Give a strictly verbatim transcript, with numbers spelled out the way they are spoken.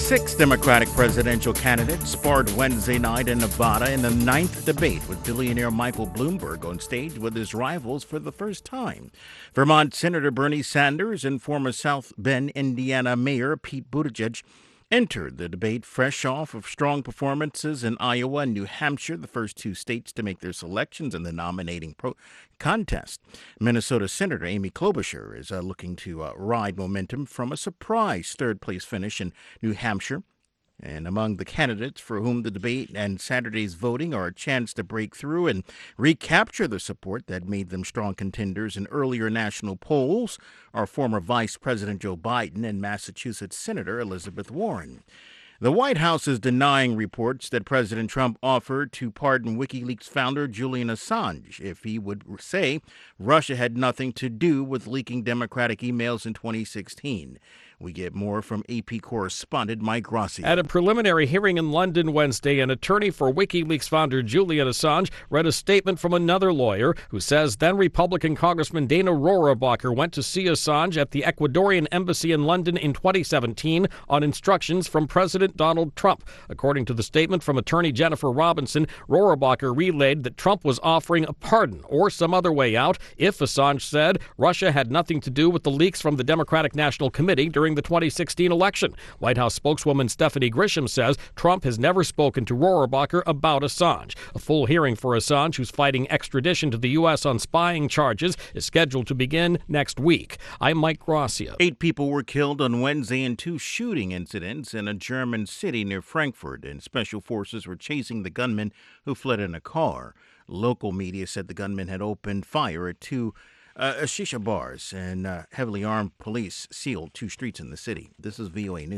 Six Democratic presidential candidates sparred Wednesday night in Nevada in the ninth debate with billionaire Michael Bloomberg on stage with his rivals for the first time. Vermont Senator Bernie Sanders and former South Bend, Indiana Mayor Pete Buttigieg entered the debate fresh off of strong performances in Iowa and New Hampshire, the first two states to make their selections in the nominating pro- contest. Minnesota Senator Amy Klobuchar is uh, looking to uh, ride momentum from a surprise third-place finish in New Hampshire. And among the candidates for whom the debate and Saturday's voting are a chance to break through and recapture the support that made them strong contenders in earlier national polls are former Vice President Joe Biden and Massachusetts Senator Elizabeth Warren. The White House is denying reports that President Trump offered to pardon WikiLeaks founder Julian Assange if he would say Russia had nothing to do with leaking Democratic emails in twenty sixteen. We get more from A P correspondent Mike Rossi. At a preliminary hearing in London Wednesday, an attorney for WikiLeaks founder Julian Assange read a statement from another lawyer who says then Republican Congressman Dana Rohrabacher went to see Assange at the Ecuadorian embassy in London in twenty seventeen on instructions from President Donald Trump. According to the statement from attorney Jennifer Robinson, Rohrabacher relayed that Trump was offering a pardon or some other way out if Assange said Russia had nothing to do with the leaks from the Democratic National Committee during the twenty sixteen election. White House spokeswoman Stephanie Grisham says Trump has never spoken to Rohrabacher about Assange. A full hearing for Assange, who's fighting extradition to the U S on spying charges, is scheduled to begin next week. I'm Mike Gracia. Eight people were killed on Wednesday in two shooting incidents in a German city near Frankfurt, and special forces were chasing the gunman who fled in a car. Local media said the gunman had opened fire at two Uh, shisha bars, and uh, heavily armed police sealed two streets in the city. This is V O A News.